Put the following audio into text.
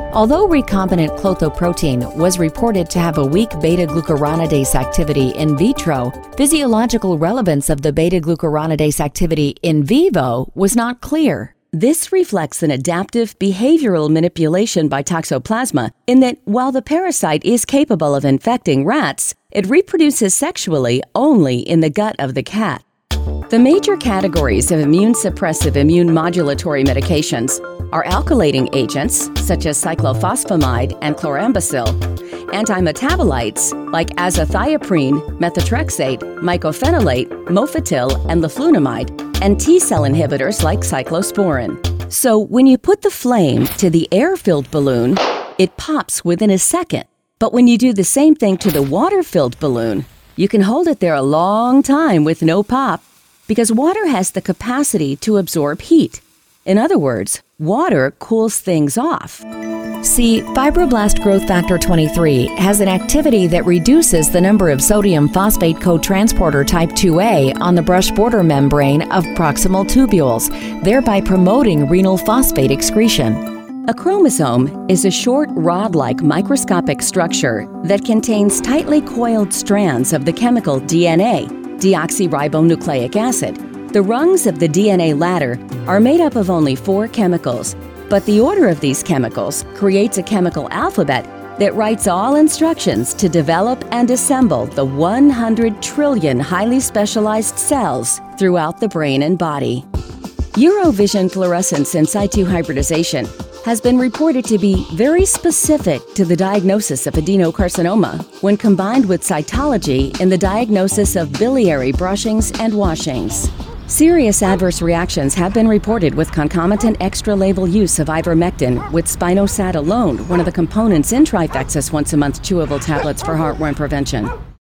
Although recombinant clothoprotein was reported to have a weak beta-glucuronidase activity in vitro, physiological relevance of the beta-glucuronidase activity in vivo was not clear. This reflects an adaptive behavioral manipulation by Toxoplasma in that while the parasite is capable of infecting rats, it reproduces sexually only in the gut of the cat. The major categories of immune-suppressive immune modulatory medications are alkylating agents such as cyclophosphamide and chlorambucil, antimetabolites like azathioprine, methotrexate, mycophenolate, mofetil, and leflunomide, and T-cell inhibitors like cyclosporin. So when you put the flame to the air-filled balloon, it pops within a second. But when you do the same thing to the water-filled balloon, you can hold it there a long time with no pop, because water has the capacity to absorb heat. In other words, water cools things off. See, fibroblast growth factor 23 has an activity that reduces the number of sodium phosphate cotransporter type 2A on the brush border membrane of proximal tubules, thereby promoting renal phosphate excretion. A chromosome is a short rod-like microscopic structure that contains tightly coiled strands of the chemical DNA, deoxyribonucleic acid. The rungs of the DNA ladder are made up of only 4 chemicals, but the order of these chemicals creates a chemical alphabet that writes all instructions to develop and assemble the 100 trillion highly specialized cells throughout the brain and body. Eurovision fluorescence in situ hybridization has been reported to be very specific to the diagnosis of adenocarcinoma when combined with cytology in the diagnosis of biliary brushings and washings. Serious adverse reactions have been reported with concomitant extra-label use of ivermectin with spinosad alone, one of the components in Trifexis once-a-month chewable tablets for heartworm prevention.